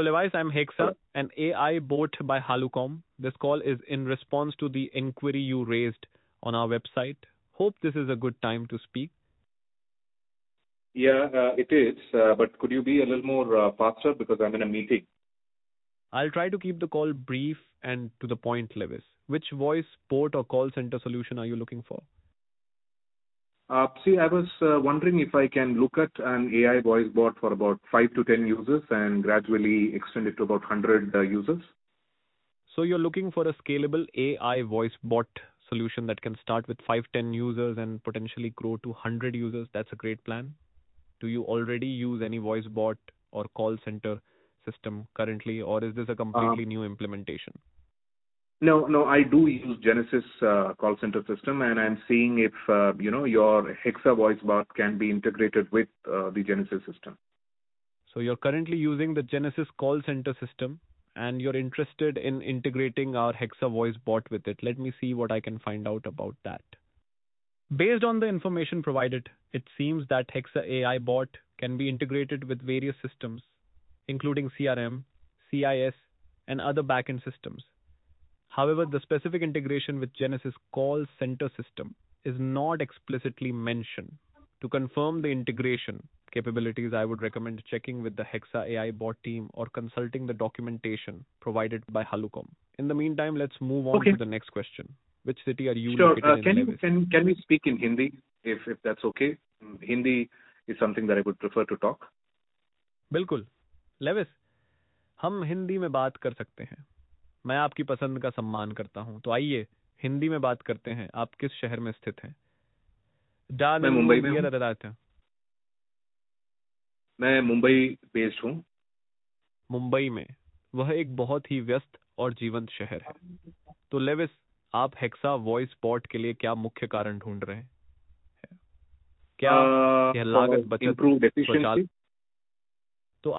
Levi's, I'm Hello. Hexa, an AI bot by Halucom. This call is in response to the inquiry you raised on our website. Hope this is a good time to speak. Yeah, it is. But could you be a little more faster because I'm in a meeting? I'll try to keep the call brief and to the point, Lewis. Which voice, bot, or call center solution are you looking for? See, I was wondering if I can look at an AI voice bot for about 5 to 10 users and gradually extend it to about 100 users. So you're looking for a scalable AI voice bot solution that can start with 5, 10 users and potentially grow to 100 users. That's a great plan. Do you already use any voice bot or call center system currently, or is this a Uh, completely new implementation? no, I do use Genesis call center system, and I'm seeing if your Hexa voice bot can be integrated with the Genesis system. So you're currently using the Genesis call center system and you're interested in integrating our Hexa voice bot with it. Let me see what I can find out about that. Based on the information provided, it seems that Hexa AI bot can be integrated with various systems, including CRM, CIS, and other backend systems. However, the specific integration with Genesis call center system is not explicitly mentioned. To confirm the integration capabilities, I would recommend checking with the Hexa AI bot team or consulting the documentation provided by Halucom. In the meantime, let's move on Okay. to the next question. Which city are you Sure. located in, Levis? Can we speak in Hindi if that's okay? Hindi is something that I would prefer to talk. बिल्कुल Lewis, हम हिंदी में बात कर सकते हैं. मैं आपकी पसंद का सम्मान करता हूं, तो आइए हिंदी में बात करते हैं. आप किस शहर में स्थित हैं? मैं डानलू मुंबई में हूँ. बियर मैं मुंबई बेस्ड हूँ. मुंबई में वह एक बहुत ही व्यस्त और जीवंत शहर है. तो लेविस, आप हेक्सा वॉइस बॉट के लिए क्या मुख्य कारण ढूंढ रहे हैं? क्या यह For लागत बचत improved स्वचाल efficiency.